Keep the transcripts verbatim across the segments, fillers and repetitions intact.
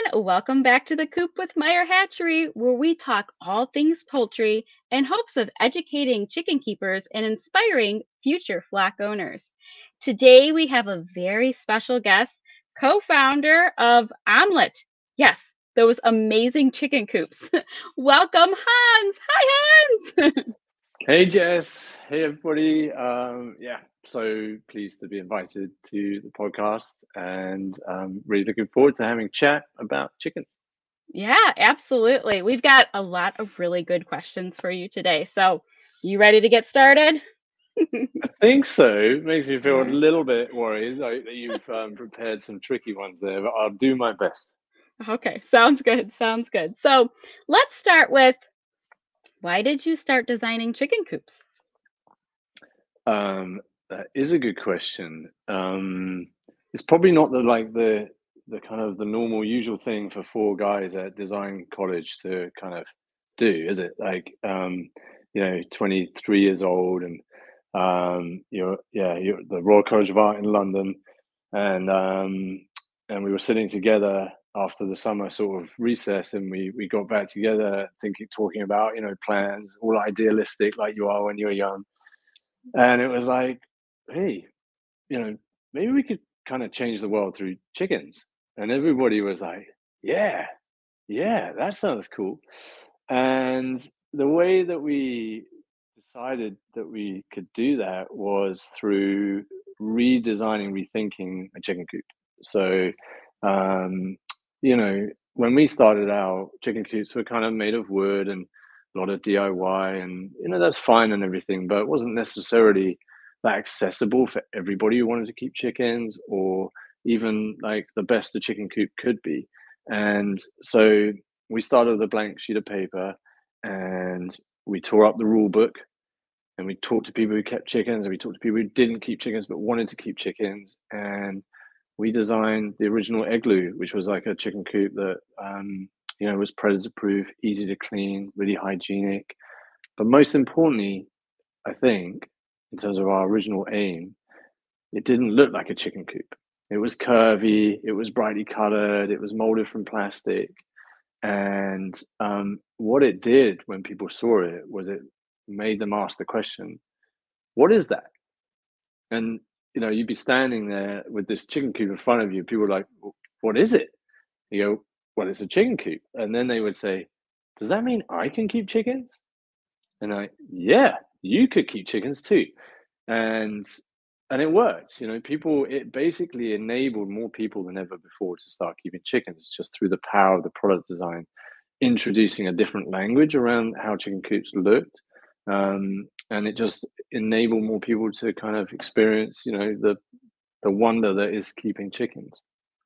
Welcome back to the Coop with Meyer Hatchery, where we talk all things poultry in hopes of educating chicken keepers and inspiring future flock owners. Today, we have a very special guest, co founder of Omelette. Yes, those amazing chicken coops. Welcome, Hans. Hi, Hans. Hey Jess, hey everybody. Um, yeah, so pleased to be invited to the podcast and um, really looking forward to having a chat about chickens. Yeah, absolutely. We've got a lot of really good questions for you today. So, you ready to get started? I think so. It makes me All feel a right. little bit worried like, that you've um, prepared some tricky ones there, but I'll do my best. Okay, sounds good. Sounds good. So let's start with why did you start designing chicken coops? Um, that is a good question. Um, it's probably not the like the the kind of the normal usual thing for four guys at design college to kind of do, is it? Like, um, you know, twenty-three years old and um, you're yeah, you're at the Royal College of Art in London, and um, and we were sitting together after the summer sort of recess, and we we got back together thinking, talking about you know plans, all idealistic like you are when you're young, and it was like, hey, you know, maybe we could kind of change the world through chickens. And everybody was like, yeah, yeah, that sounds cool. And the way that we decided that we could do that was through redesigning, rethinking a chicken coop. So, um, you know, when we started out, chicken coops were kind of made of wood and a lot of D I Y, and you know that's fine and everything, but it wasn't necessarily that accessible for everybody who wanted to keep chickens, or even like the best the chicken coop could be. And so we started with a blank sheet of paper and we tore up the rule book and we talked to people who kept chickens and we talked to people who didn't keep chickens but wanted to keep chickens, and we designed the original Igloo, which was like a chicken coop that um, you know was predator proof, easy to clean, really hygienic. But most importantly, I think, in terms of our original aim, it didn't look like a chicken coop. It was curvy, it was brightly colored, it was molded from plastic. And um, what it did when people saw it was it made them ask the question, what is that? And you know, you'd be standing there with this chicken coop in front of you. People are like, what is it? You go, well, it's a chicken coop. And then they would say, does that mean I can keep chickens? And I, yeah, you could keep chickens too. And and it worked. You know, people, it basically enabled more people than ever before to start keeping chickens just through the power of the product design, introducing a different language around how chicken coops looked. Um, and it just enabled more people to kind of experience, you know, the the wonder that is keeping chickens.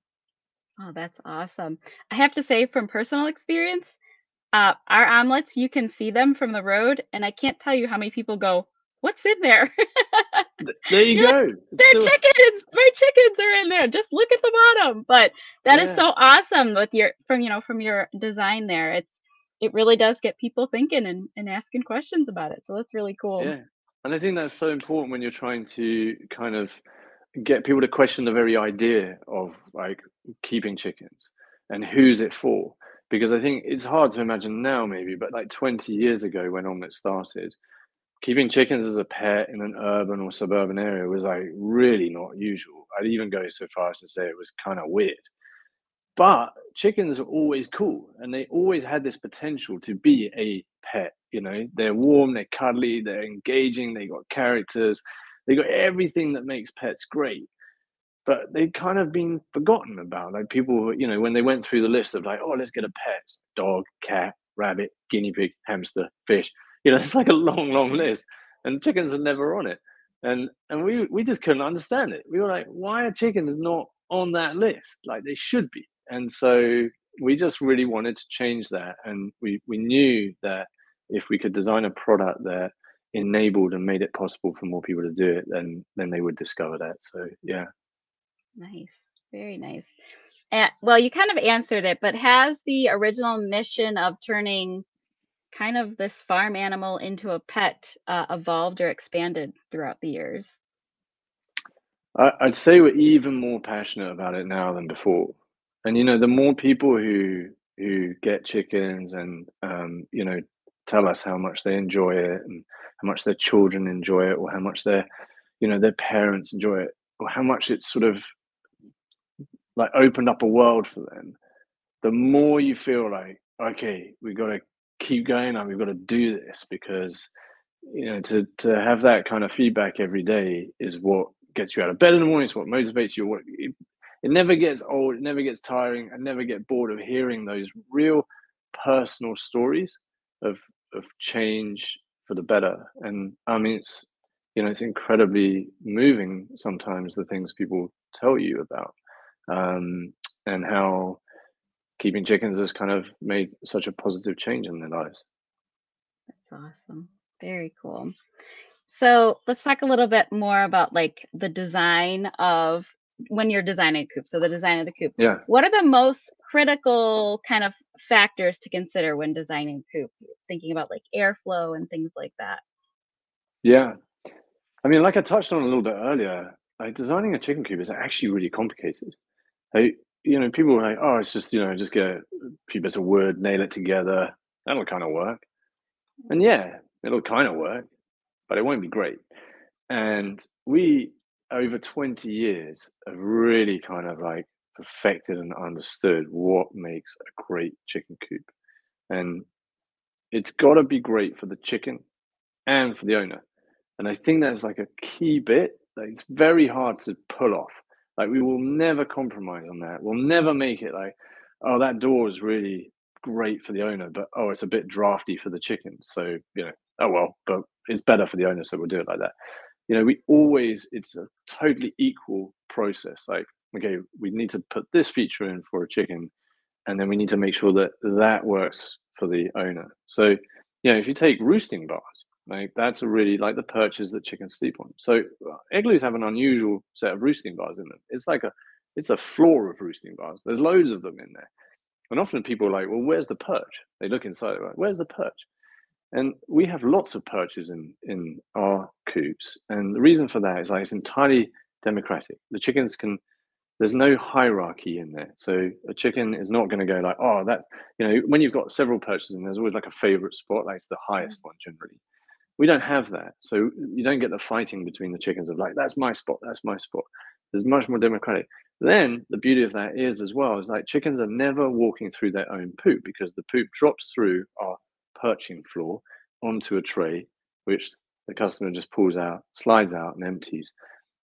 Oh, that's awesome. I have to say, from personal experience, uh, our omelets, you can see them from the road, and I can't tell you how many people go, what's in there? Th- There you You're like, go. It's they're still, chickens. My chickens are in there. Just look at the bottom. But that is yeah, so awesome with your from you know from your design there. It's it really does get people thinking and, and asking questions about it. So that's really cool. yeah. And I think that's so important when you're trying to kind of get people to question the very idea of like keeping chickens and who's it for. Because I think it's hard to imagine now, maybe, but like twenty years ago when Omelette started, keeping chickens as a pet in an urban or suburban area was like really not usual. I'd even go so far as to say it was kind of weird. But chickens are always cool and they always had this potential to be a pet. You know, they're warm, they're cuddly, they're engaging, they got characters, they got everything that makes pets great. But they've kind of been forgotten about. Like people, you know, when they went through the list of like, oh, let's get a pet, dog, cat, rabbit, guinea pig, hamster, fish. You know, it's like a long, long Right. list, and chickens are never on it. And and we we just couldn't understand it. We were like, why are chickens not on that list? Like they should be. And so we just really wanted to change that. And we we knew that if we could design a product that enabled and made it possible for more people to do it, then then they would discover that. So yeah. Nice. Very nice. Uh, well, you kind of answered it, but has the original mission of turning kind of this farm animal into a pet uh, evolved or expanded throughout the years? I, I'd say we're even more passionate about it now than before. And you know, the more people who who get chickens and um, you know, tell us how much they enjoy it and how much their children enjoy it, or how much their you know their parents enjoy it, or how much it's sort of like opened up a world for them, the more you feel like, okay, we've got to keep going and we've got to do this, because you know to to have that kind of feedback every day is what gets you out of bed in the morning. It's what motivates you. What it, it never gets old. It never gets tiring. I never get bored of hearing those real personal stories of of change for the better. And I mean, it's you know it's incredibly moving sometimes, the things people tell you about, um, and how keeping chickens has kind of made such a positive change in their lives. That's awesome. Very cool. So let's talk a little bit more about like the design of when you're designing a coop. So the design of the coop. Yeah, What are the most critical kind of factors to consider when designing a coop? Thinking about like airflow and things like that. yeah. I mean, like I touched on a little bit earlier, like designing a chicken coop is actually really complicated. Like, you know, people are like, oh, it's just, you know, just get a few bits of wood, nail it together. That'll kind of work. And yeah, it'll kind of work, but it won't be great. And we, over twenty years, have really kind of like perfected and understood what makes a great chicken coop. And it's got to be great for the chicken and for the owner. And I think that's like a key bit that it's very hard to pull off. Like we will never compromise on that. We'll never make it like, oh, that door is really great for the owner, but oh, it's a bit drafty for the chickens. So, you know, oh well, but it's better for the owner, so we'll do it like that. You know, we always it's a totally equal process. Like, okay, we need to put this feature in for a chicken, and then we need to make sure that that works for the owner. So, you know, if you take roosting bars, like that's a really like the perches that chickens sleep on. So uh, igloos have an unusual set of roosting bars in them. It's like a it's a floor of roosting bars. There's loads of them in there. And often people are like, well, where's the perch? They look inside, right? Where's the perch? And we have lots of perches in in our coops. And the reason for that is like it's entirely democratic. The chickens can there's no hierarchy in there. So a chicken is not going to go like, oh, that, you know, when you've got several perches in, there's always like a favorite spot, like it's the highest one generally. We don't have that. So you don't get the fighting between the chickens of like, that's my spot, that's my spot. There's much more democratic. Then the beauty of that is as well, is like chickens are never walking through their own poop, because the poop drops through our perching floor onto a tray, which the customer just pulls out, slides out and empties.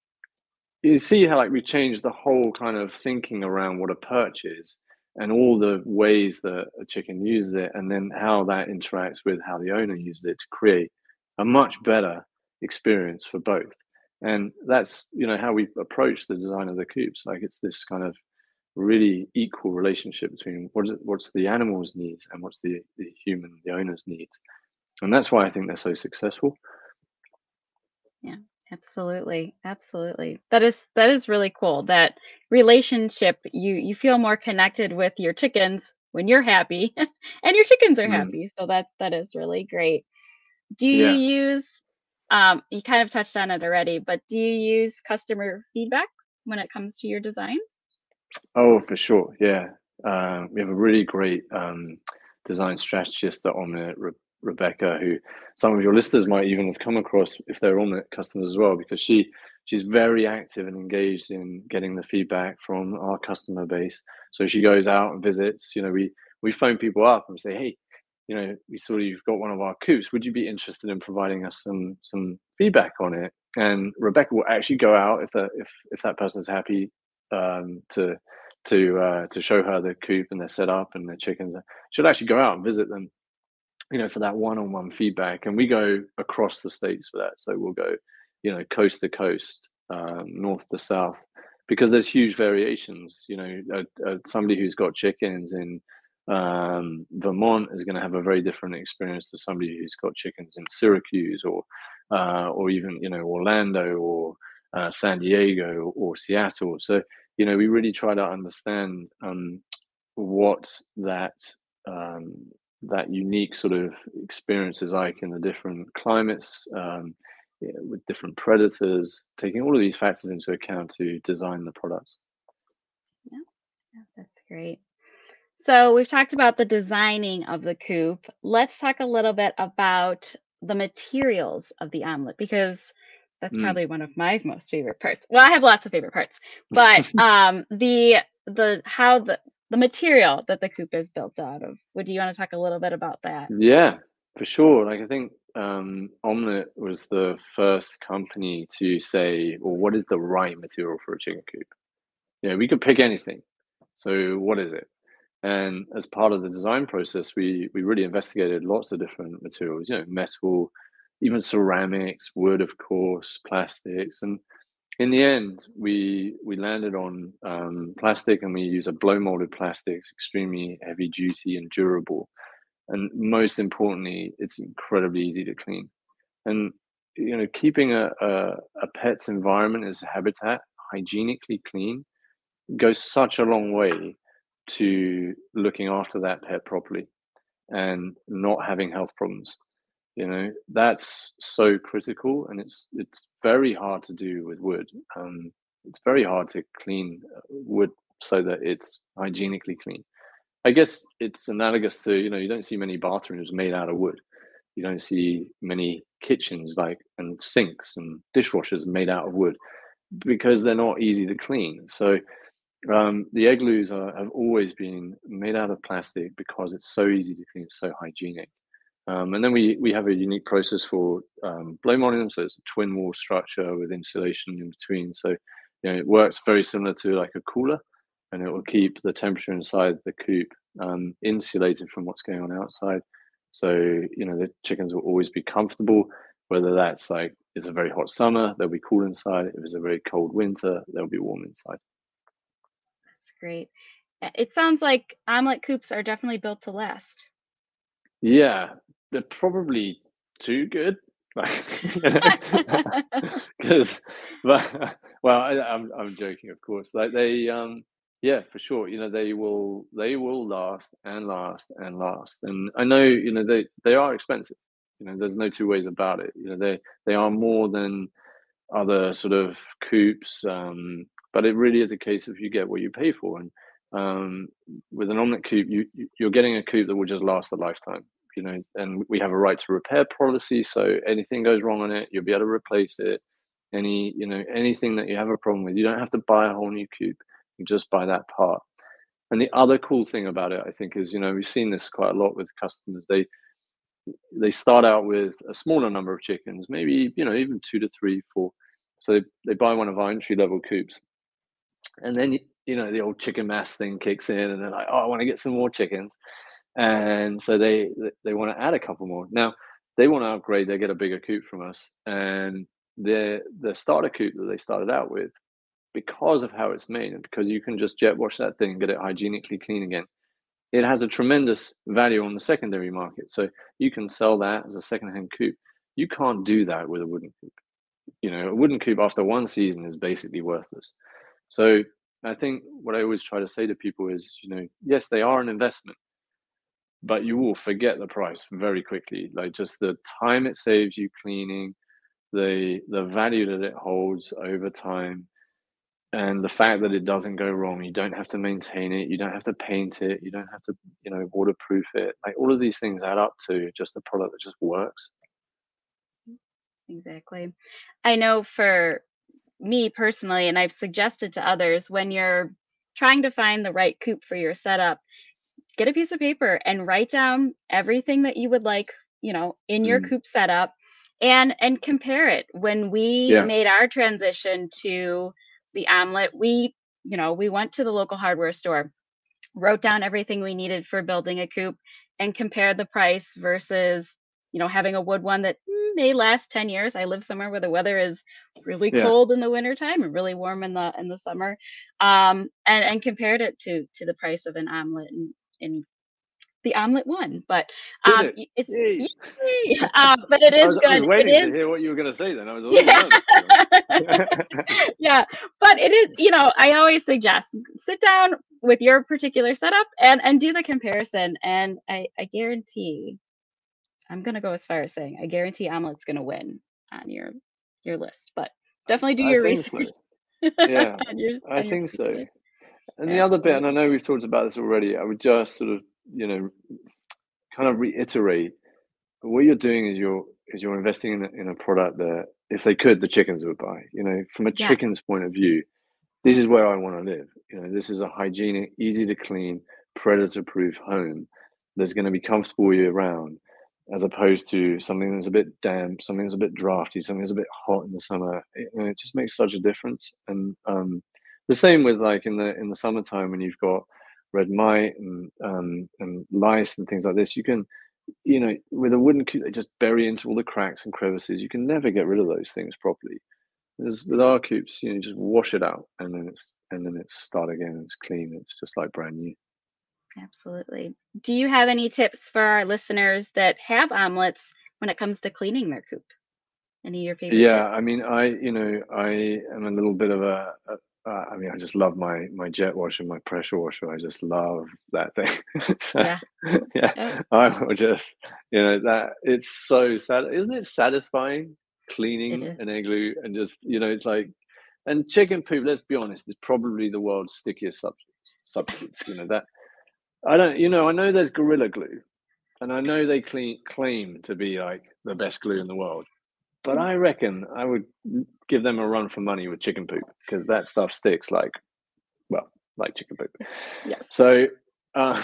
You see how like we changed the whole kind of thinking around what a perch is and all the ways that a chicken uses it, and then how that interacts with how the owner uses it to create a much better experience for both. And that's you know how we approach the design of the coops. Like it's this kind of really equal relationship between what is it, what's the animal's needs and what's the, the human, the owner's needs. And that's why I think they're so successful. Yeah, absolutely. Absolutely. That is that is really cool. That relationship, you you feel more connected with your chickens when you're happy and your chickens are Mm, happy. So that's that is really great. Do you yeah. use um you kind of touched on it already, but do you use customer feedback when it comes to your designs? Oh, for sure. Yeah. Uh, we have a really great um, design strategist at Omnet, Re- Rebecca, who some of your listeners might even have come across if they're Omnet customers as well, because she she's very active and engaged in getting the feedback from our customer base. So she goes out and visits. You know, we we phone people up and say, hey, you know, we saw you've got one of our coops. Would you be interested in providing us some some feedback on it? And Rebecca will actually go out if the if if that person's happy um, to to uh, to show her the coop and their setup and their chickens. She'll actually go out and visit them, you know, for that one-on-one feedback. And we go across the states for that. So we'll go, you know, coast to coast, um, north to south, because there's huge variations. You know, uh, uh, somebody who's got chickens in um, Vermont is going to have a very different experience to somebody who's got chickens in Syracuse or uh, or even you know Orlando or uh, San Diego or Seattle. So you know, we really try to understand um, what that um, that unique sort of experience is like in the different climates, um, yeah, with different predators, taking all of these factors into account to design the products. Yeah, yeah, that's Great. So we've talked about the designing of the coop. Let's talk a little bit about the materials of the omelet because that's Mm. probably one of my most favorite parts. Well, I have lots of favorite parts, but um, the the how the the material that the coop is built out of. Would you want to talk a little bit about that? Yeah, for sure. Like I think um, Omelette was the first company to say, well, what is the right material for a chicken coop? Yeah, we could pick anything. So what is it? And as part of the design process, we we really investigated lots of different materials, you know, metal, even ceramics, wood, of course, plastics. And in the end, we we landed on um, plastic, and we use a blow molded plastics, extremely heavy duty and durable. And most importantly, it's incredibly easy to clean. And you know, keeping a, a, a pet's environment as a habitat hygienically clean goes such a long way to looking after that pet properly and not having health problems. You know, that's so critical, and it's it's very hard to do with wood. Um, it's very hard to clean uh, wood so that it's hygienically clean. I guess it's analogous to, you know, you don't see many bathrooms made out of wood. You don't see many kitchens like and sinks and dishwashers made out of wood because they're not easy to clean. So um, the igloos are, have always been made out of plastic because it's so easy to clean, it's so hygienic. Um, and then we we have a unique process for um, blow molding them, so it's a twin wall structure with insulation in between. So you know it works very similar to like a cooler, and it will keep the temperature inside the coop um, insulated from what's going on outside. So you know the chickens will always be comfortable, whether that's like it's a very hot summer, they'll be cool inside. If it's a very cold winter, they'll be warm inside. That's great. Uh, It sounds like omelet coops are definitely built to last. Yeah, they're probably too good, like, you know, because but well, I, I'm I'm joking, of course. Like they, um, yeah, for sure. You know, they will they will last and last and last. And I know, you know, they they are expensive. You know, there's no two ways about it. You know, they they are more than other sort of coops, um, but it really is a case of you get what you pay for. And um, with an omelette coop, you you- you're getting a coop that will just last a lifetime. You know, and we have a right to repair policy, so anything goes wrong on it, you'll be able to replace it. Any you know anything that you have a problem with, you don't have to buy a whole new coop. You just buy that part. And the other cool thing about it, I think, is you know we've seen this quite a lot with customers. They they start out with a smaller number of chickens, maybe you know even two to three, four. So they, they buy one of our entry level coops, and then you know the old chicken mass thing kicks in, and they're like, "Oh, I want to get some more chickens," and so they they want to add a couple more. Now they want to upgrade; they get a bigger coop from us, and the the starter coop that they started out with, because of how it's made, and because you can just jet wash that thing and get it hygienically clean again, it has a tremendous value on the secondary market. So you can sell that as a secondhand coop. You can't do that with a wooden coop. You know, a wooden coop after one season is basically worthless. So I think what I always try to say to people is, you know, yes, they are an investment, but you will forget the price very quickly. Like just the time it saves you cleaning, the the value that it holds over time, and the fact that it doesn't go wrong. You don't have to maintain it, you don't have to paint it, you don't have to, you know, waterproof it. Like all of these things add up to just a product that just works. Exactly. I know for me personally, and I've suggested to others, when you're trying to find the right coop for your setup, get a piece of paper and write down everything that you would like, you know, in your Mm. coop setup and and compare it. When we Yeah. made our transition to the omelet, we, you know, we went to the local hardware store, wrote down everything we needed for building a coop and compared the price versus, you know, having a wood one that mm, may last ten years. I live somewhere where the weather is really Yeah. cold in the wintertime and really warm in the in the summer. Um, and and compared it to to the price of an omelet, and, and the omelet won. But Did um it? y- it's Yay. yay, um, but it I is was I was good. It waiting to is hear what you were gonna say then. I was a little yeah. nervous, to be honest. Yeah, but it is, you know, I always suggest sit down with your particular setup and and do the comparison, and I I guarantee, I'm gonna go as far as saying I guarantee omelet's gonna win on your your list, but definitely do I your think research so. Yeah, on your I on your think so. particular. And the other bit, and I Absolutely. know we've talked about this already, I would just sort of, you know, kind of reiterate what you're doing is you're is you're investing in a, in a product that if they could, the chickens would buy. You know, from a Yeah. chicken's point of view, this is where I want to live. You know, this is a hygienic, easy to clean, predator-proof home that's going to be comfortable year round, as opposed to something that's a bit damp, something that's a bit drafty, something that's a bit hot in the summer. It, you know, it just makes such a difference. And um, the same with like in the in the summertime when you've got red mite and um, and lice and things like this, you can, you know, with a wooden coop, they just bury into all the cracks and crevices. You can never get rid of those things properly. As with our coops, you know, just wash it out and then it's and then it's start again. It's clean. It's just like brand new. Absolutely. Do you have any tips for our listeners that have omelets when it comes to cleaning their coop? Any of your favorite Yeah, tips? I mean, I you know, I am a little bit of a, a uh, I mean, I just love my my jet washer, my pressure washer. I just love that thing. So, Yeah. yeah, Oh, I will just, you know, that it's so sad. Isn't it satisfying it cleaning is. an igloo and just, you know, it's like, and chicken poop. Let's be honest, is probably the world's stickiest substance. Substance, you know that. I don't, you know, I know there's Gorilla Glue, and I know they clean, claim to be like the best glue in the world. But Mm, I reckon I would give them a run for money with chicken poop because that stuff sticks like, well, like chicken poop. yes. So, um,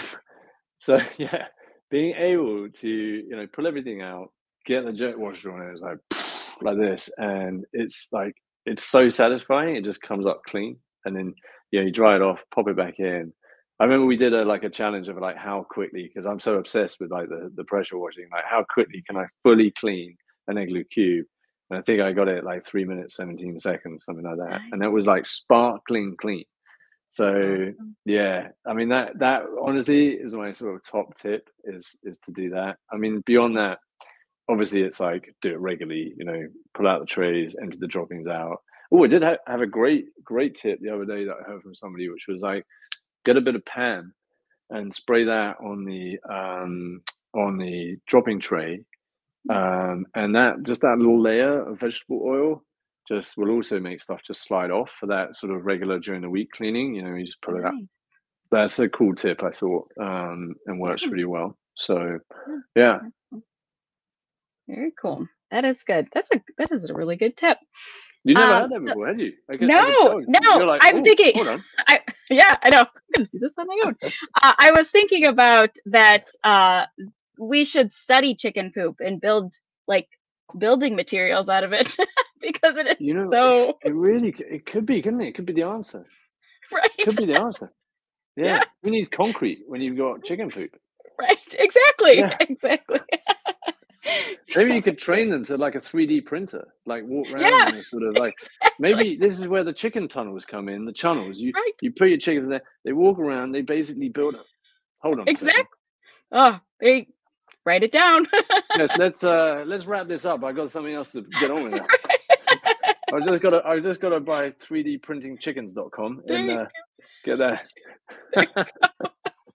so yeah, being able to, you know, pull everything out, get the jet washer on it, it's like like this, and it's like it's so satisfying. It just comes up clean, and then yeah, you dry it off, pop it back in. I remember we did a like a challenge of like how quickly, because I'm so obsessed with like the the pressure washing, like how quickly can I fully clean an igloo cube? And I think I got it like three minutes, seventeen seconds, something like that, and that Nice. was like sparkling clean. That's So awesome. yeah, I mean that that honestly is my sort of top tip is is to do that. I mean beyond that, obviously it's like do it regularly. You know, pull out the trays, empty the droppings out. Oh, I did ha- have a great great tip the other day that I heard from somebody, which was like get a bit of pan and spray that on the um, on the dropping tray, Mm, um, and that just that little layer of vegetable oil just will also make stuff just slide off for that sort of regular during the week cleaning. You know, you just put it out. nice. That's a cool tip, I thought, um, and Yeah. works really well. So, Yeah. yeah, That's cool. Very cool. That is good. That's a that is a really good tip. you never Um, had that so before, had you? I could, I could no, tell. no, You're like, I'm oh, thinking hold on. I yeah, I know. I'm gonna do this on my own. Uh, I was thinking about that uh we should study chicken poop and build like building materials out of it because it is You know, so it really, c- it could be, couldn't it? It could be the answer. It right. could be the answer. Yeah, Yeah, who needs concrete when you've got chicken poop? right. Exactly. Yeah, Exactly. maybe you Oh, could that's great. train them to like a three D printer, like walk around Yeah, in a sort of like exactly. maybe this is where the chicken tunnels come in. The tunnels, you Right. you put your chickens in there, they walk around, they basically build a. Hold on a Exactly. second. Oh, they write it down. Yes, let's uh let's wrap this up. I got something else to get on with now. I just gotta I just gotta buy three D printing chickens dot com There and you uh, get that. go.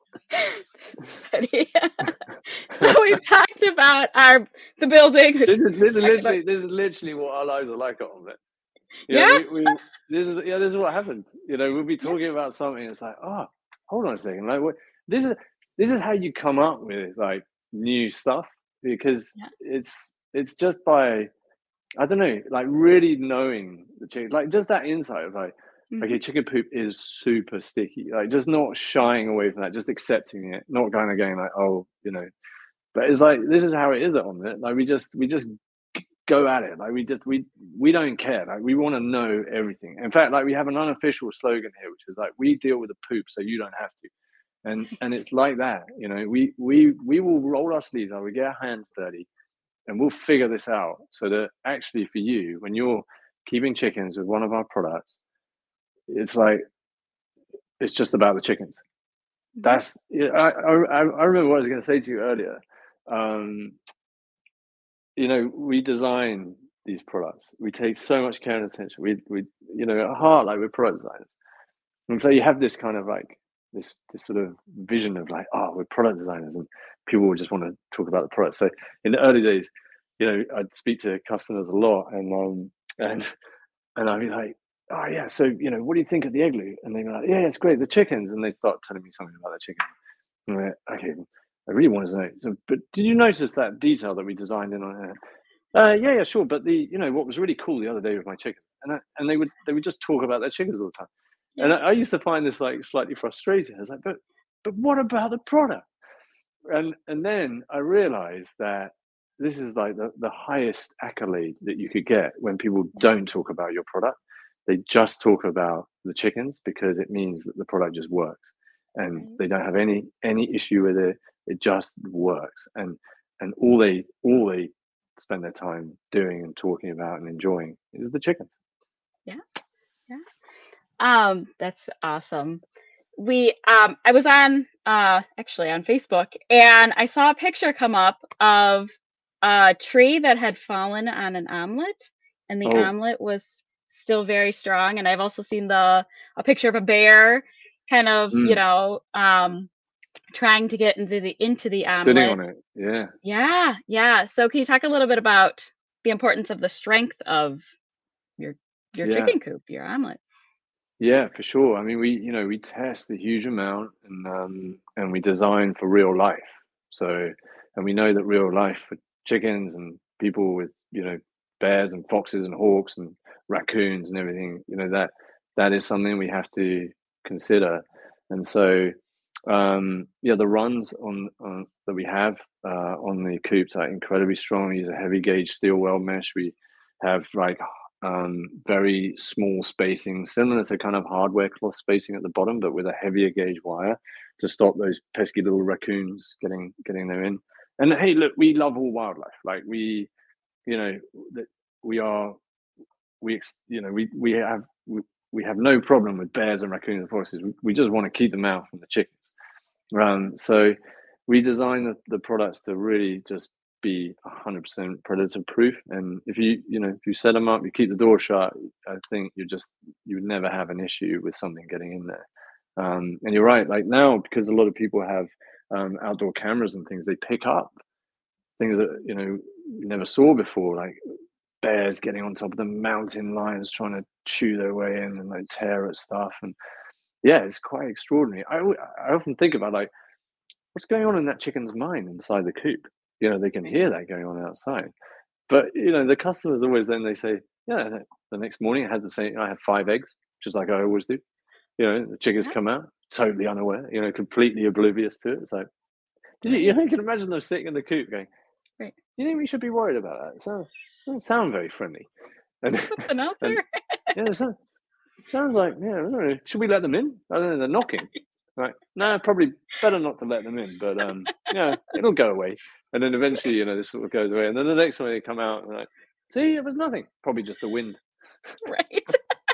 Funny. So we've talked about our the building. This is We've this is talked about literally this is literally what our lives are like on it. Yeah, yeah, we, we this is yeah, this is what happens. You know, we'll be yeah, talking about something, it's like, oh, hold on a second. Like what this is this is how you come up with like new stuff because yeah. it's it's just by I don't know, like really knowing the chicken, like just that insight of like, Mhm. okay, chicken poop is super sticky. Like just not shying away from that, just accepting it, not kind of going like, oh, you know. But it's like this is how it is on it. Like we just we just go at it. Like we just we we don't care. Like we want to know everything. In fact, like we have an unofficial slogan here, which is like we deal with the poop, so you don't have to. And and Nice. it's like that. You know, we we we will roll our sleeves up, we get our hands dirty and we'll figure this out so that actually for you when you're keeping chickens with one of our products it's like it's just about the chickens. Yeah. That's yeah, i i, I remember what I was going to say to you earlier. um you know we design these products, we take so much care and attention, we we you know at heart like we're product designers, and so you have this kind of like this this sort of vision of like, oh, we're product designers and people will just want to talk about the product. So in the early days, you know, I'd speak to customers a lot and um and and I'd be like, oh yeah, so you know, what do you think of the igloo? And they're like, yeah, it's great. The chickens, and they start telling me something about the chickens. And I'm like, okay, I really want to know. So, but did you notice that detail that we designed in on here? Uh, yeah, yeah, sure. But the, you know, what was really cool the other day with my chickens, and I, and they would they would just talk about their chickens all the time, and Yeah. I, I used to find this like slightly frustrating. I was like, but but what about the product? And and then I realized that this is like the, the highest accolade that you could get when people Yeah. don't talk about your product. They just talk about the chickens because it means that the product just works, and Right. they don't have any any issue with it. It just works, and and all they all they spend their time doing and talking about and enjoying is the chickens. Yeah. Yeah. Um, that's awesome. We um I was on uh actually on Facebook, and I saw a picture come up of a tree that had fallen on an omelet, and the Oh, omelet was still very strong. And I've also seen the a picture of a bear kind of, you mm, know, um trying to get into the into the sitting omelet. on it. Yeah, Yeah, yeah. So can you talk a little bit about the importance of the strength of your your yeah. chicken coop, your omelet? Yeah, for sure. I mean, we, you know, we test a huge amount and um, and we design for real life. So, and we know that real life for chickens and people with, you know, bears and foxes and hawks and raccoons and everything, you know, that that is something we have to consider. And so, um, yeah, the runs on, on that we have uh, on the coops are incredibly strong. We use a heavy gauge steel weld mesh. We have like um, very small spacing, similar to kind of hardware cloth spacing at the bottom, but with a heavier gauge wire to stop those pesky little raccoons getting getting there in. And hey, look, we love all wildlife. Like we, you know, that we are, we, you know, we we have we, we have no problem with bears and raccoons and foxes. We, we just want to keep them out from the chickens. Um, so we design the, the products to really just be one hundred percent predator proof. And if you, you know, if you set them up, you keep the door shut, I think you just, you would never have an issue with something getting in there. Um, and you're right, like now, because a lot of people have um, outdoor cameras and things, they pick up things that, you know, you never saw before, like bears getting on top of the mountain lions trying to chew their way in and like tear at stuff. And yeah, it's quite extraordinary. I, I often think about like, what's going on in that chicken's mind inside the coop? You know, they can Right. hear that going on outside. But, you know, the customers always then they say, yeah, the next morning I had the same, I had five eggs, just like I always do. You know, the chickens Yeah. come out totally unaware, you know, completely oblivious to it. So, did you, you Right. know, you can imagine them sitting in the coop going, Right. you think we should be worried about that? It sounds, doesn't sound very friendly. And, Something out and there. yeah, it sounds, sounds like, yeah, I don't know, should we let them in? I don't know, they're knocking. Right. No, probably better not to let them in, but um, yeah, it'll go away. And then eventually, you know, this sort of goes away. And then the next one they come out and like, see, it was nothing. Probably just the wind. Right.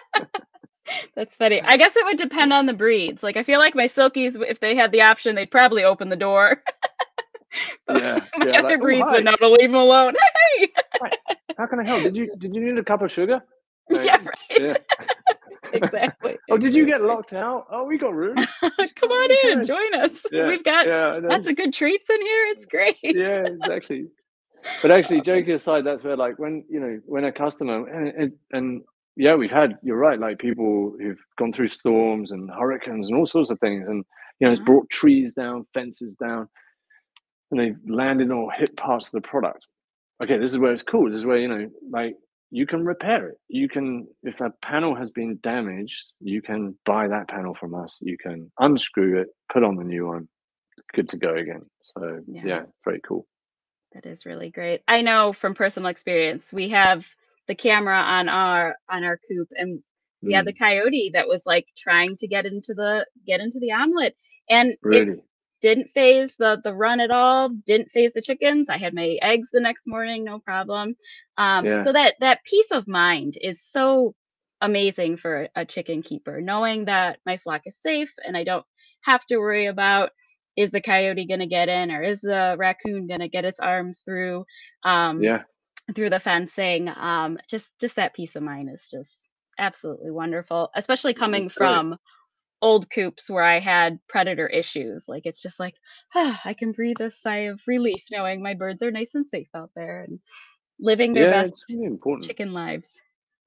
That's funny. I guess it would depend on the breeds. Like I feel like my Silkies, if they had the option, they'd probably open the door. But Yeah, my yeah, like, other oh breeds would hi, know to leave them alone. Hey. hi. How can I help? Did you did you need a cup of sugar? Like, Yeah, right. yeah. Exactly. Oh, did you get Exactly. locked out? Oh, we got room. Just Come come on, on you in, can. join us. Yeah, We've got yeah, I lots know. of good treats in here. It's great. Yeah, exactly. But actually, Oh, that's joking aside, that's where like when you know when a customer and, and and yeah, we've had you're right, like people who've gone through storms and hurricanes and all sorts of things, and you know it's yeah. brought trees down, fences down, and they've landed or hit parts of the product. Okay, this is where it's cool. This is where you know like you can repair it. You can if a panel has been damaged, you can buy that panel from us. You can unscrew it, put on the new one, good to go again. So Yeah. yeah, very cool. That is really great. I know from personal experience, we have the camera on our on our coop, and we had the Mm, coyote that was like trying to get into the get into the omelet, and it really? didn't phase the the run at all, didn't phase the chickens. I had my eggs the next morning, no problem. Um, Yeah. so that that peace of mind is so amazing for a, a chicken keeper, knowing that my flock is safe and I don't have to worry about is the coyote going to get in, or is the raccoon going to get its arms through um Yeah. through the fencing. Um just just that peace of mind is just absolutely wonderful, especially It's coming great. from old coops where I had predator issues. Like it's just like, ah, I can breathe a sigh of relief knowing my birds are nice and safe out there and living their Yeah, best it's really important. chicken lives.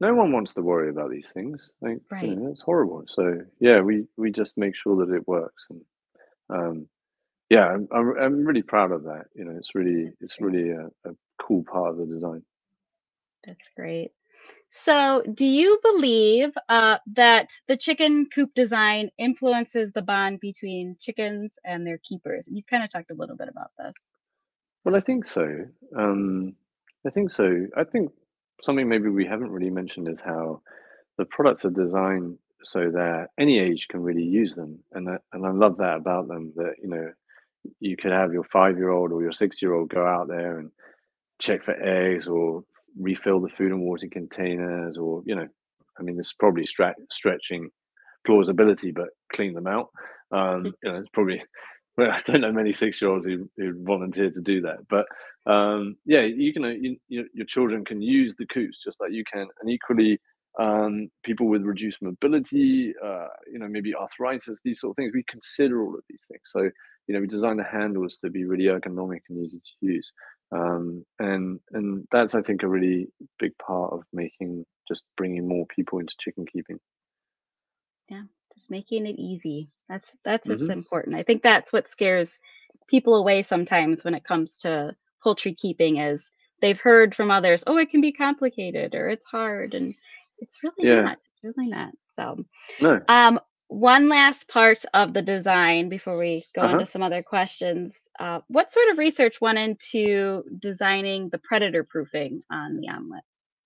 no one wants to worry about these things. Like, you Right. know, it's horrible. So yeah, we we just make sure that it works, and um, yeah, I'm, I'm I'm really proud of that. You know, it's really That's it's great. really a, a cool part of the design. That's great. So, do you believe uh, that the chicken coop design influences the bond between chickens and their keepers? You kind of talked a little bit about this. Well, I think so. Um, I think so. I think something maybe we haven't really mentioned is how the products are designed so that any age can really use them, and that, and I love that about them. That you know, you could have your five-year-old or your six-year-old go out there and check for eggs or refill the food and water containers, or you know, I mean, this is probably stra- stretching plausibility, but clean them out. Um, you know, it's probably well, I don't know many six-year-olds who, who volunteer to do that, but um, yeah, you can. uh, You, you, your children can use the coops just like you can, and equally, um, people with reduced mobility, uh, you know, maybe arthritis, these sort of things. We consider all of these things. So, you know, we design the handles to be really ergonomic and easy to use, um, and and that's I think a really big part of making just bringing more people into chicken keeping. Yeah, just making it easy. That's that's what's Hmm. important. I think that's what scares people away sometimes when it comes to poultry keeping is they've heard from others, "Oh, it can be complicated or it's hard." And it's really Yeah. not. It's really not. So, No. um one last part of the design before we go Uh into huh. some other questions. Uh, what sort of research went into designing the predator proofing on the omelet?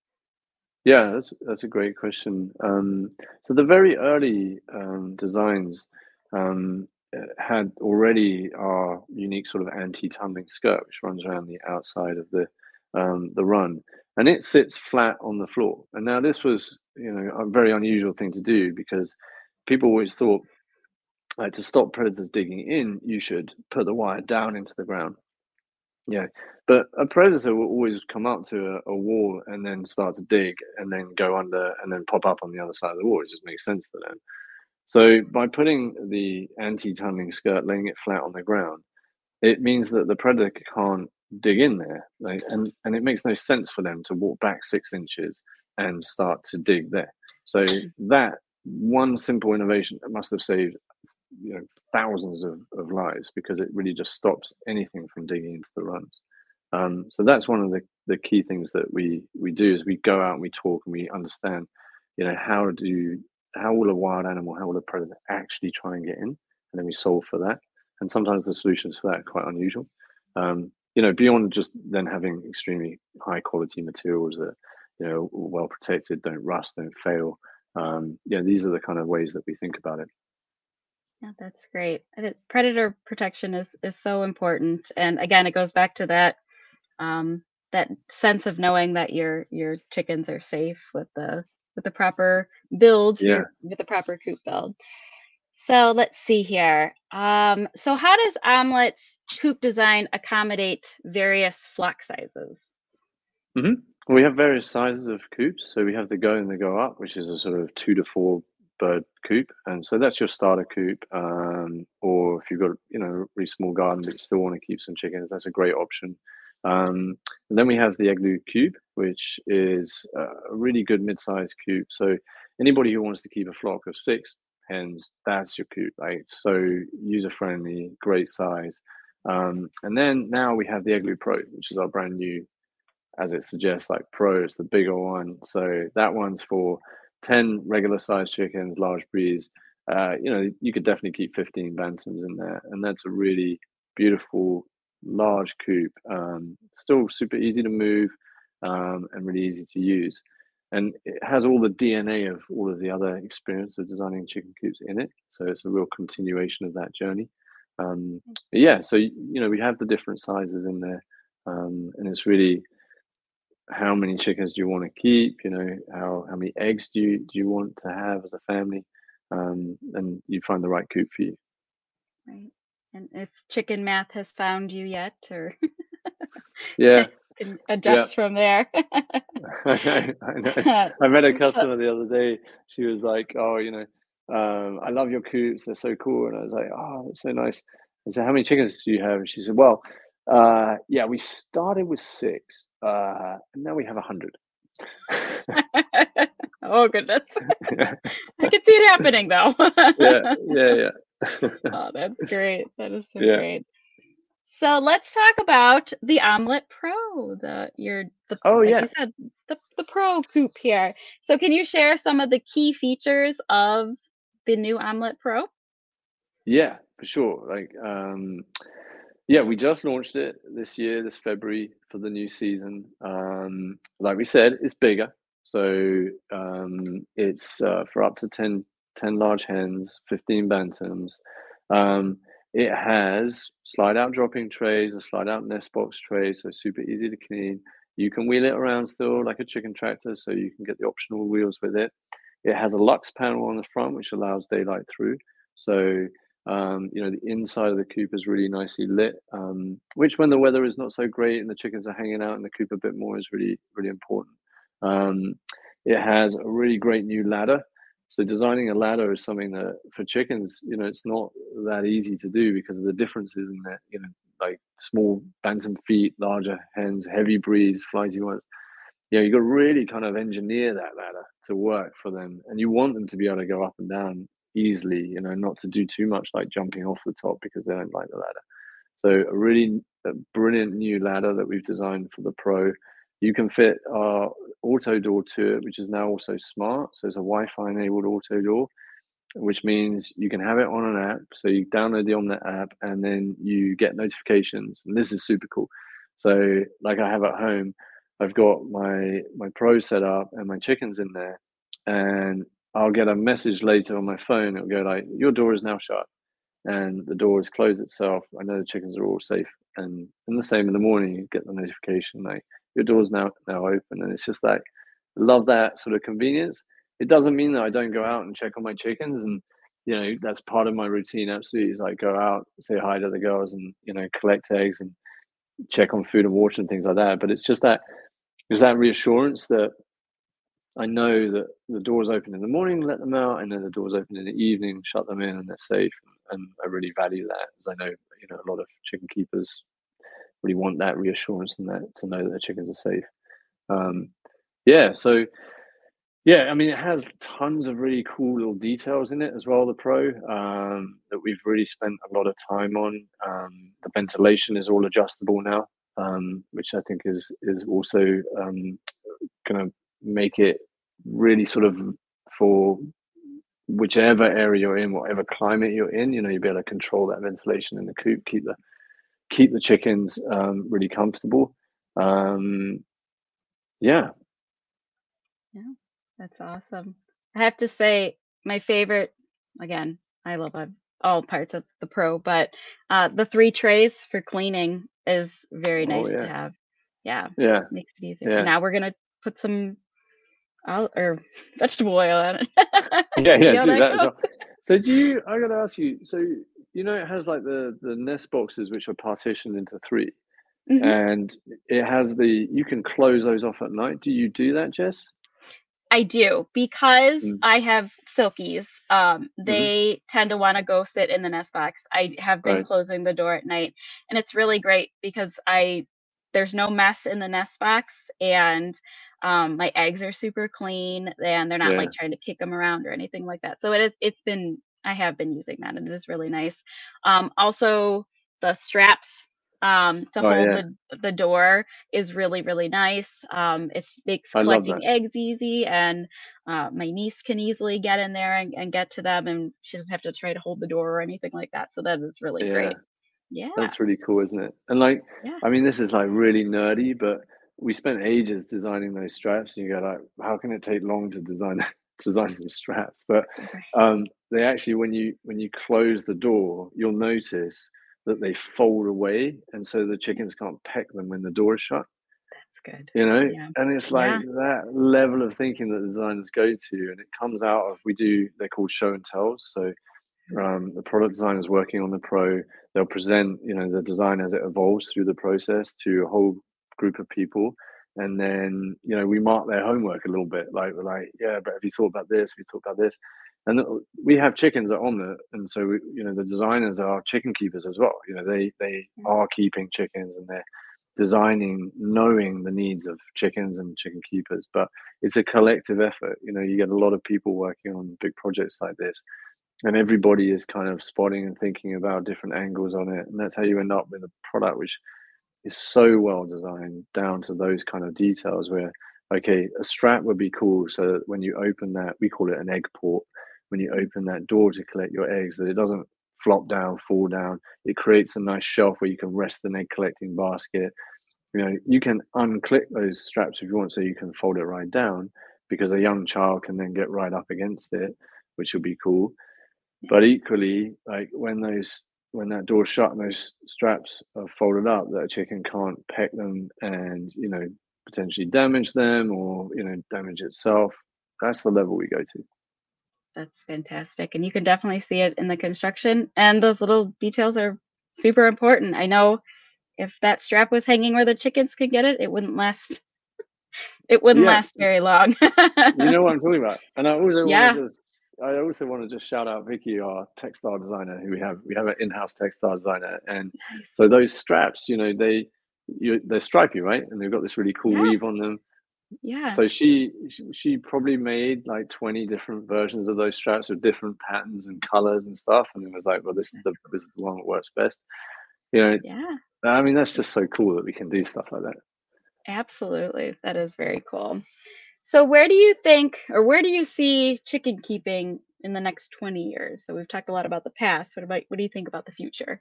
Yeah, that's that's a great question. Um, so the very early um, designs um, uh, had already our unique sort of anti-tumbling skirt, which runs around the outside of the um, the run, and it sits flat on the floor. And now this was, you know, a very unusual thing to do because people always thought, like, to stop predators digging in, you should put the wire down into the ground. Yeah, but a predator will always come up to a, a wall and then start to dig and then go under and then pop up on the other side of the wall. It just makes sense to them. So by putting the anti-tunneling skirt, laying it flat on the ground, it means that the predator can't dig in there, like, and and it makes no sense for them to walk back six inches and start to dig there. So that one simple innovation must have saved, you know, thousands of, of lives because it really just stops anything from digging into the runs. Um, so that's one of the, the key things that we we do is we go out and we talk and we understand, you know, how do how will a wild animal, how will a predator actually try and get in, and then we solve for that. And sometimes the solutions for that are quite unusual. Um, you know, beyond just then having extremely high quality materials that, you know, well protected, don't rust, don't fail. Um, yeah, these are the kind of ways that we think about it. Yeah, that's great. And it's predator protection is is so important. And again, it goes back to that um that sense of knowing that your your chickens are safe with the with the proper build, Yeah. your with the proper coop build. So let's see here. Um, so how does Omelet's coop design accommodate various flock sizes? Hmm. We have various sizes of coops. So we have the go and the go up, which is a sort of two to four bird coop, and so that's your starter coop. Um, or if you've got, you know, a really small garden but you still want to keep some chickens, that's a great option. Um, and then we have the igloo coop, which is a really good mid-sized coop. So anybody who wants to keep a flock of six hens, that's your coop. Like, it's so user-friendly, great size. Um, and then now we have the igloo pro, which is our brand new, as it suggests, like pro is the bigger one. So that one's for ten regular sized chickens, large breeds. Uh, you know, you could definitely keep fifteen bantams in there. And that's a really beautiful, large coop. Um, still super easy to move, um, and really easy to use. And it has all the D N A of all of the other experience of designing chicken coops in it. So it's a real continuation of that journey. Um, but yeah, so, you know, we have the different sizes in there. Um, and it's really how many chickens do you want to keep? You know, how how many eggs do you do you want to have as a family? Um, and you find the right coop for you. Right. And if chicken math has found you yet, or Yeah, can yeah. adjust from there. I know, I know. I met a customer the other day. She was like, "Oh, you know, um, I love your coops. They're so cool." And I was like, "Oh, that's so nice." I said, "How many chickens do you have?" And she said, "Well, uh, yeah, we started with six, uh, and now we have a hundred." Oh goodness. I can see it happening though. Yeah, yeah, yeah. Oh, that's great. That is so Yeah. great. So let's talk about the Omelette Pro, the your the Oh, like yeah. you said, the the Pro coupe here. So can you share some of the key features of the new Omelette Pro? Yeah, for sure. Like, um, yeah, we just launched it this year, this February for the new season. Um, like we said, it's bigger. So um, it's uh, for up to ten, ten large hens, fifteen bantams. Um, it has slide out dropping trays, a slide out nest box tray, so super easy to clean. You can wheel it around still like a chicken tractor, so you can get the optional wheels with it. It has a lux panel on the front, which allows daylight through. So um, you know, the inside of the coop is really nicely lit, um, which when the weather is not so great and the chickens are hanging out in the coop a bit more is really, really important. Um, it has a really great new ladder. So designing a ladder is something that for chickens, you know, it's not that easy to do because of the differences in that, you know, like small bantam feet, larger hens, heavy breeds, flighty ones. You know, you got to really kind of engineer that ladder to work for them, and you want them to be able to go up and down easily. You know, not to do too much like jumping off the top because they don't like the ladder. So a really a brilliant new ladder that we've designed for the Pro. You can fit our auto door to it, which is now also smart. So it's a Wi-Fi enabled auto door, which means you can have it on an app. So you download the Omnet app and then you get notifications. And this is super cool. So like I have at home, I've got my my Pro set up and my chickens in there, and I'll get a message later on my phone. It'll go like, "Your door is now shut," and the door has closed itself. I know the chickens are all safe. And and the same in the morning, you get the notification like, "Your door's now now open," and it's just like, I love that sort of convenience. It doesn't mean that I don't go out and check on my chickens, and you know that's part of my routine. Absolutely, is like go out, say hi to the girls, and you know collect eggs and check on food and water and things like that. But it's just that there's that reassurance that I know that the doors open in the morning, let them out, and then the doors open in the evening, shut them in, and they're safe. And I really value that, as I know you know a lot of chicken keepers really want that reassurance and that to know that their chickens are safe. Um, yeah, so yeah, I mean, it has tons of really cool little details in it as well, the Pro, um, that we've really spent a lot of time on. Um, the ventilation is all adjustable now, um, which I think is is also um, going to make it really sort of for whichever area you're in, whatever climate you're in, you know, you'll be able to control that ventilation in the coop, keep the keep the chickens um, really comfortable. Um, yeah, Yeah, that's awesome. I have to say, my favorite, again, I love uh, all parts of the Pro, but uh, the three trays for cleaning is very oh nice to yeah, have. Yeah, yeah, makes it easier. And yeah. now we're gonna put some ol or vegetable oil on it. Yeah, yeah, See how do that that as goes. well. So do you I gotta ask you, so you know it has like the the nest boxes which are partitioned into three, Mhm. and it has the you can close those off at night. Do you do that, Jess? I do, because Mm, I have Silkies, um, mhm, they tend to wanna go sit in the nest box. I have been right. closing the door at night, and it's really great because I there's no mess in the nest box, and, um, my eggs are super clean, and they're not, Yeah. like, trying to kick them around or anything like that. So it is it's been I have been using that, and it is really nice. Um, also, the straps, um, to Oh hold yeah. the the door is really, really nice. Um, it makes I love that. collecting eggs easy, and uh, my niece can easily get in there and, and get to them, and she doesn't have to try to hold the door or anything like that. So that is really Yeah. great. Yeah, That's really cool, isn't it? And like, yeah. I mean, this is like really nerdy, but we spent ages designing those straps, and you go like, how can it take long to design design some straps? But Right. um, they actually, when you when you close the door, you'll notice that they fold away, and so the chickens can't peck them when the door is shut. That's good. You know, Yeah, and it's like yeah. that level of thinking that designers go to, and it comes out of we do. They're called show and tells, so um, the product designers working on the Pro, they'll present, you know, the design as it evolves through the process to a whole group of people. And then, you know, we mark their homework a little bit. Like, we're like, yeah, but have you thought about this? Have you thought about this? And we have chickens at Omnet. And so, we, you know, the designers are chicken keepers as well. You know, they, they Yeah. are keeping chickens and they're designing, knowing the needs of chickens and chicken keepers, but it's a collective effort. You know, you get a lot of people working on big projects like this, and everybody is kind of spotting and thinking about different angles on it, and that's how you end up with a product which is so well designed down to those kind of details where, okay, a strap would be cool so that when you open that, we call it an egg port, when you open that door to collect your eggs, that it doesn't flop down, fall down. It creates a nice shelf where you can rest an egg collecting basket. You know, you can unclip those straps if you want, so you can fold it right down, because a young child can then get right up against it, which will be cool. But equally, like when those when that door's shut and those straps are folded up, that a chicken can't peck them and, you know, potentially damage them or, you know, damage itself. That's the level we go to. That's fantastic, and you can definitely see it in the construction, and those little details are super important. I know if that strap was hanging where the chickens could get it, it wouldn't last it wouldn't Yeah, last very long. you know what I'm talking about. And I also want to Yeah, just I also want to just shout out Vicky, our textile designer, who we have we have an in-house textile designer. And nice. so those straps, you know, they you they're stripy, right? And they've got this really cool Yeah, weave on them. yeah. So she she probably made like twenty different versions of those straps with different patterns and colors and stuff, and it was like, well, this is the this is the one that works best. You know, Yeah, I mean, that's just so cool that we can do stuff like that. absolutely. That is very cool. So where do you think or where do you see chicken keeping in the next twenty years? So we've talked a lot about the past. What about what do you think about the future?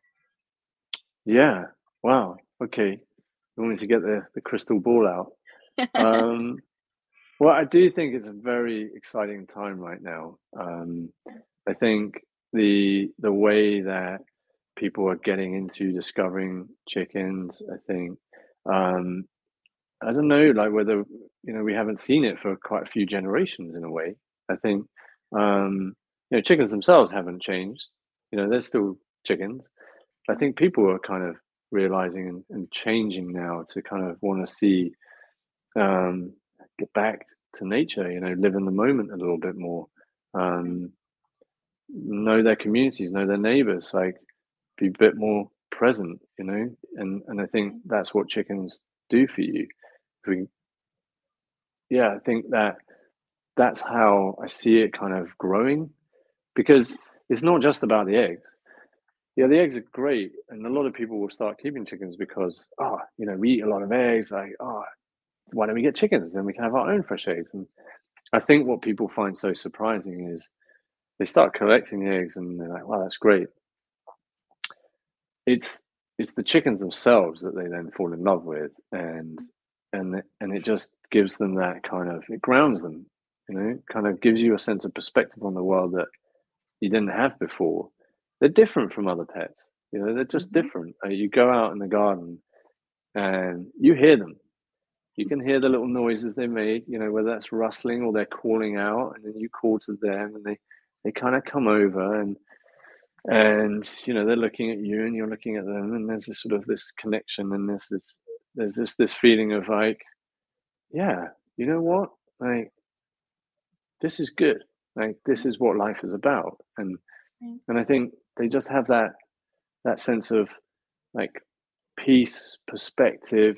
Yeah. Wow. Okay. You want me to get the the crystal ball out? Um, well, I do think it's a very exciting time right now. Um, I think the the way that people are getting into discovering chickens, I think, um, I don't know, like whether, you know, we haven't seen it for quite a few generations in a way. I think, um, you know, chickens themselves haven't changed. You know, they're still chickens. I think people are kind of realizing and, and changing now to kind of want to see, um, get back to nature, you know, live in the moment a little bit more, um, know their communities, know their neighbors, like be a bit more present, you know, and, and I think that's what chickens do for you. If we Yeah, I think that that's how I see it kind of growing, because it's not just about the eggs. Yeah, the eggs are great, and a lot of people will start keeping chickens because, oh, you know, we eat a lot of eggs. Like, oh, why don't we get chickens? Then we can have our own fresh eggs. And I think what people find so surprising is they start collecting the eggs, and they're like, wow, that's great. It's it's the chickens themselves that they then fall in love with, and and and it just gives them that kind of, it grounds them, you know, kind of gives you a sense of perspective on the world that you didn't have before. They're different from other pets, you know, they're just Mhm. different. Uh, you go out in the garden and you hear them. You can hear the little noises they make, you know, whether that's rustling or they're calling out, and then you call to them, and they they kind of come over, and and you know they're looking at you and you're looking at them, and there's this sort of this connection, and there's this there's this this feeling of like, yeah, you know what, like this is good, like this Yeah, is what life is about. and right. and I think they just have that that sense of like peace, perspective,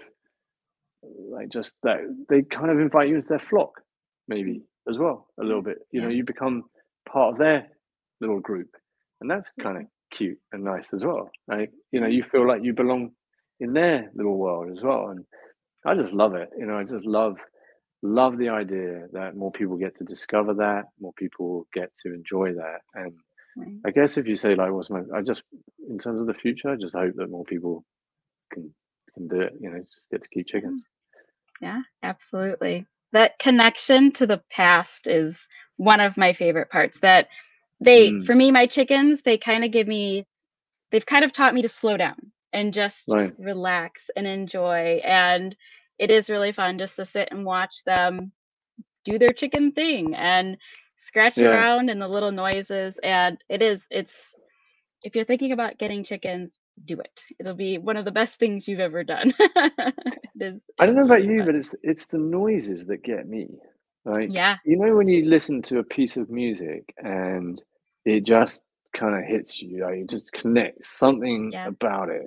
like just that they kind of invite you into their flock, Mm, maybe as well, a yeah, little bit. You know, yeah, you become part of their little group, and that's kind of absolutely. cute and nice as well. Like, you know, Yeah, you feel like you belong in their little world as well. And I just love it. You know, I just love love the idea that more people get to discover that, more people get to enjoy that. And right. I guess if you say like, what's my, I just, in terms of the future, I just hope that more people can can do it. You know, just get to keep Yeah, chickens. yeah, absolutely. That connection to the past is one of my favorite parts. That they, Mm, for me, my chickens, they kind of give me, they've kind of taught me to slow down and just right. relax and enjoy. And it is really fun just to sit and watch them do their chicken thing and scratch Yeah. around and the little noises. And it is, it's, if you're thinking about getting chickens, do it. It'll be one of the best things you've ever done. It is, I it don't know is about really you, fun. but it's it's the noises that get me. Like, Yeah, you know, when you listen to a piece of music and it just kind of hits you, like it just connects something yeah, about it.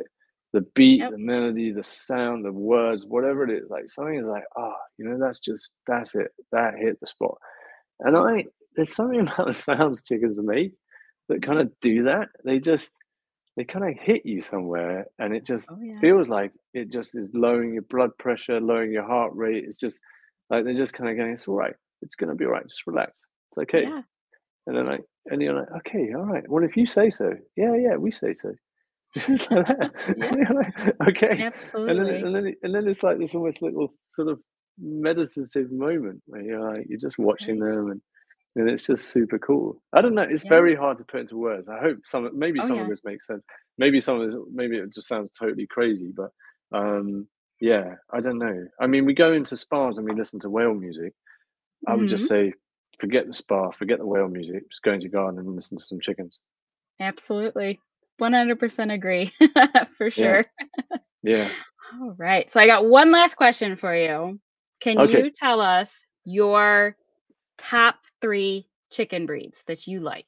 the beat, Yep. the melody, the sound, the words, whatever it is, like something is like, oh, you know, that's just that's it. That hit the spot. And Yeah. I there's something about the sounds chickens make that kind Mhm. of do that. They just they kind of hit you somewhere and it just Oh, yeah. feels like it just is lowering your blood pressure, lowering your heart rate. It's just like they're just kind of going, it's all right. It's gonna be all right. Just relax. It's okay. Yeah. And then like and you're like, okay, all right. Well if you say so, yeah, yeah, we say so. It's like that. Yeah. And you're like, okay. And then Absolutely. and then and then it's like this almost little sort of meditative moment where you're like you're just watching Right. them and and it's just super cool. I don't know. It's Yeah. very hard to put into words. I hope some maybe Oh, some of yeah. this makes sense. Maybe some of this, maybe it just sounds totally crazy, but um, yeah, I don't know. I mean, we go into spas and we listen to whale music. I would just Mhm. say, forget the spa, forget the whale music. Just go into your garden and listen to some chickens. Absolutely. one hundred percent agree. For Yeah, sure. yeah. All right. So I got one last question for you. Can Okay. you tell us your top three chicken breeds that you like?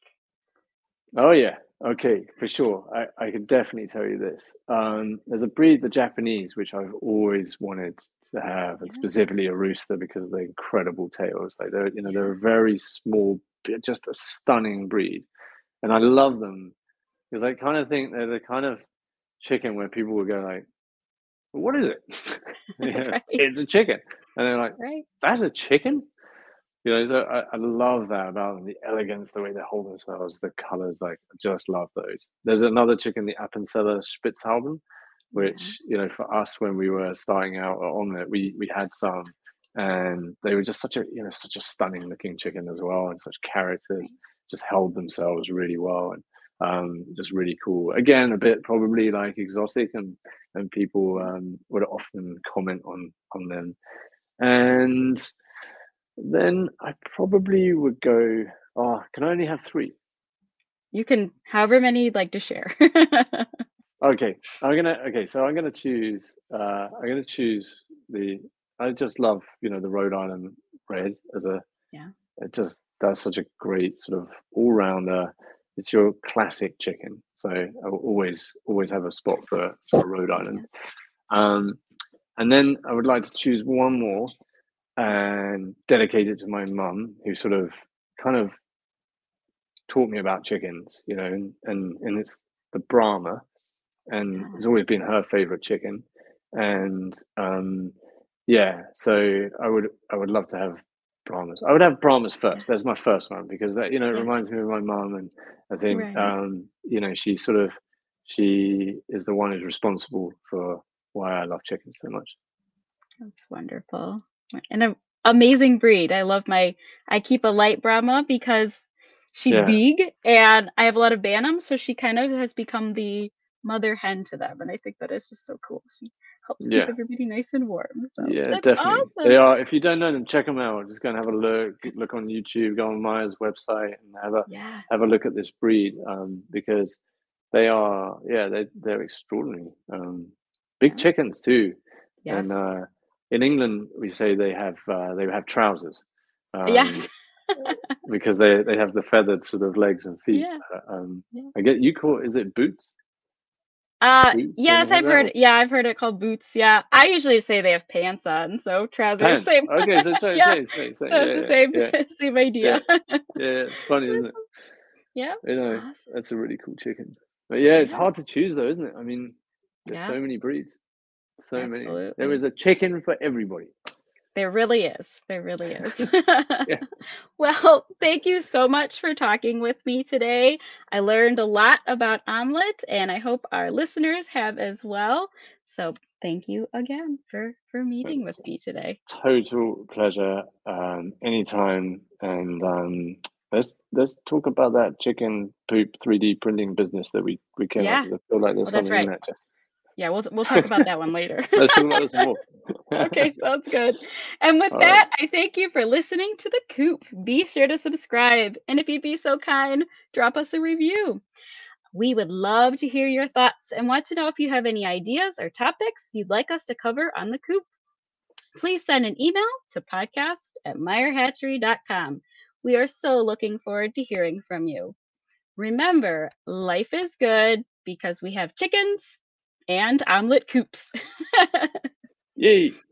Oh yeah. Okay, for sure. I, I can definitely tell you this. Um, there's a breed, the Japanese, which I've always wanted to have, and Yeah. specifically a rooster because of the incredible tails. Like they're, you know, Yeah. they're a very small, b- just a stunning breed, and I love them because I kind of think they're the kind of chicken where people will go like, "What is it?" Yeah, Right. it's a chicken, and they're like, Right. "That's a chicken." You know, so I, I love that about them, the elegance, the way they hold themselves, the colors, like, I just love those. There's another chicken, the Appenzeller Spitzhauben, Yeah. which, you know, for us when we were starting out on it, we we had some, and they were just such a, you know, such a stunning looking chicken as well, and such characters, Right. just held themselves really well, and um, just really cool. Again, a bit probably like exotic, and and people Yeah. um, would often comment on on them. And then I probably would go, oh, can I only have three? You can however many you'd like to share. Okay, I'm gonna okay, so I'm gonna choose uh I'm gonna choose the I just love, you know, the Rhode Island red as a Yeah. it just does such a great sort of all rounder. It's your classic chicken. So I will always always have a spot for, for Rhode Island. Yeah. Um and then I would like to choose one more and dedicate it to my mum, who sort of kind of taught me about chickens, you know, and and, and it's the Brahma, and Yeah. it's always been her favorite chicken, and um, yeah, so I would I would love to have Brahmas. I would have Brahmas Yeah. first. That's my first one because that you know it Yeah. reminds me of my mum, and I think Right. um, you know she sort of she is the one who's responsible for why I love chickens so much. That's wonderful. And an amazing breed. I love my I keep a light Brahma because she's Yeah, big and I have a lot of Bantams, so she kind of has become the mother hen to them, and I think that is just so cool. She helps keep yeah. everybody nice and warm, so Yeah, that's definitely. They awesome. are. If you don't know them, check them out. Just go and have a look. Look on YouTube. Go on Maya's website and have a Yeah, have a look at this breed um, because they are. Yeah, they they're extraordinary. Um, big yeah, chickens too, and yes, uh, in England we say they have uh, they have trousers um, yes. because they they have the feathered sort of legs and feet. Yeah, Uh, um, yeah. I get you call is it boots? Uh, Boots? Do yes, they have I've that? heard Or yeah, I've heard it called boots, yeah. I usually say they have pants on, so trousers, pants? same. Okay, so so Yeah, same, same, same. so it's the Yeah, same yeah, same yeah, idea. yeah. It's funny, isn't it? Yeah, You know, awesome. that's a really cool chicken. But yeah, it's Yeah, hard to choose though, isn't it? I mean, there's yeah, so many breeds, so many. There absolutely. is a chicken for everybody. There really is, there really is. Yeah. Well, thank you so much for talking with me today. I learned a lot about omelet, and I hope our listeners have as well. So, thank you again for for meeting with It's a me today. total pleasure. Um, anytime. And um, let's let's talk about that chicken poop three D printing business that we we came up Yeah. with. I feel like Oh, there's that's something in right. that, Jess. Yeah, we'll we'll talk about that one later. Let's talk about this some more. Okay, sounds good. And with All right. that, I thank you for listening to The Coop. Be sure to subscribe, and if you'd be so kind, drop us a review. We would love to hear your thoughts and want to know if you have any ideas or topics you'd like us to cover on The Coop. Please send an email to podcast at meyer hatchery dot com. We are so looking forward to hearing from you. Remember, life is good because we have chickens And omelet coops. Yay!